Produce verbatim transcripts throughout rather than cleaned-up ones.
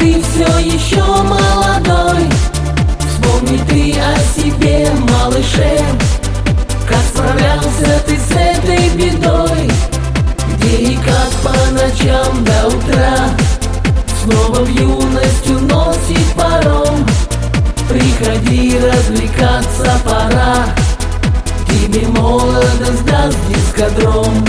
ты все еще молодой. Вспомни ты о себе, малыше, как справлялся ты с этой бедой, где и как по ночам до утра снова в юность уносит паром. Приходи, развлекаться пора, тебе молодость даст дискодром.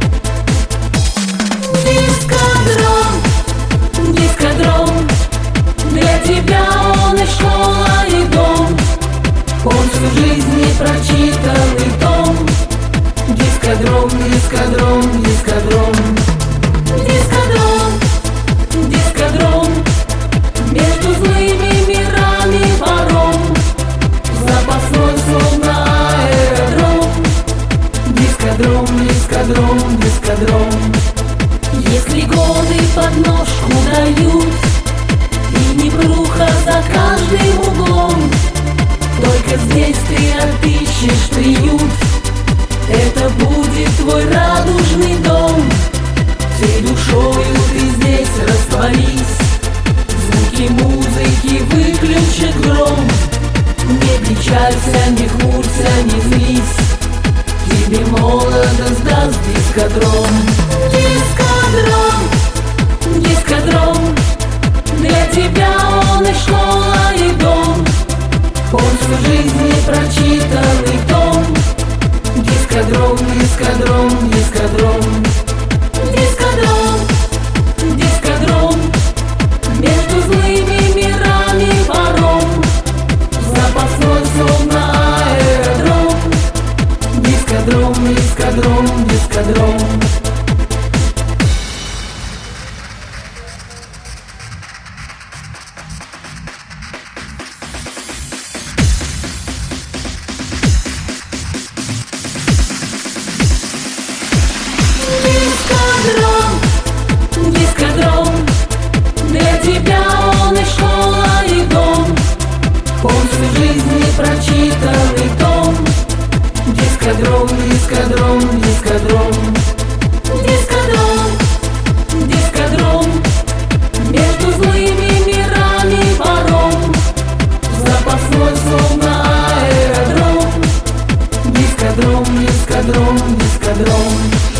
Дискодром, дискодром, для тебя он и школа, и дом. Он всю жизнь непрочитанный том. Дискодром, дискодром, дискодром. Дискодром, дискодром, между злыми мирами вором, запасной словно аэродром. Дискодром, дискодром, дискодром. Если годы подножку дают и непруха за каждым углом, только здесь ты отыщешь приют. Это будет твой радужный дом. Всей душою ты здесь растворись, звуки музыки выключит гром. Не печалься, не хмурься, не злись, тебе молодость даст дискодром. Дискодром, дискодром, для тебя он и школа, и дом. Он всю жизнь непрочитанный том. Дискодром, дискодром, дискодром. Дискодром, дискодром, между злыми мирами вором, запасной словно аэродром. Дискодром, дискодром, дискодром. Дискодром, дискодром, для тебя он и школа, и дом. Он всю жизнь непрочитанный том. Дискодром, дискодром, дискодром. Дискодром, дискодром, между злыми мирами вором, запасной словно аэродром. Дискодром, дискодром, дискодром.